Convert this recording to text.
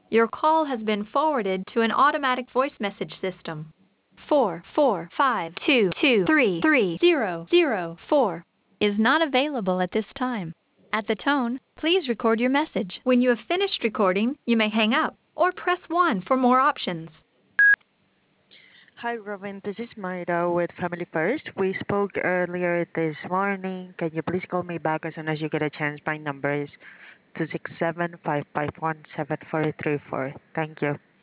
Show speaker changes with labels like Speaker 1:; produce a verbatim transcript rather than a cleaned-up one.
Speaker 1: Your call has been forwarded to an automatic voice message system. four four five two two three three zero zero four is not available at this time. At the tone, please record your message. When you have finished recording, you may hang up or press one for more options.
Speaker 2: Hi, Robin. This is Maida with Family First. We spoke earlier this morning. Can you please call me back as soon as you get a chance? My number is two six seven, five five one, seven four three four. Thank you.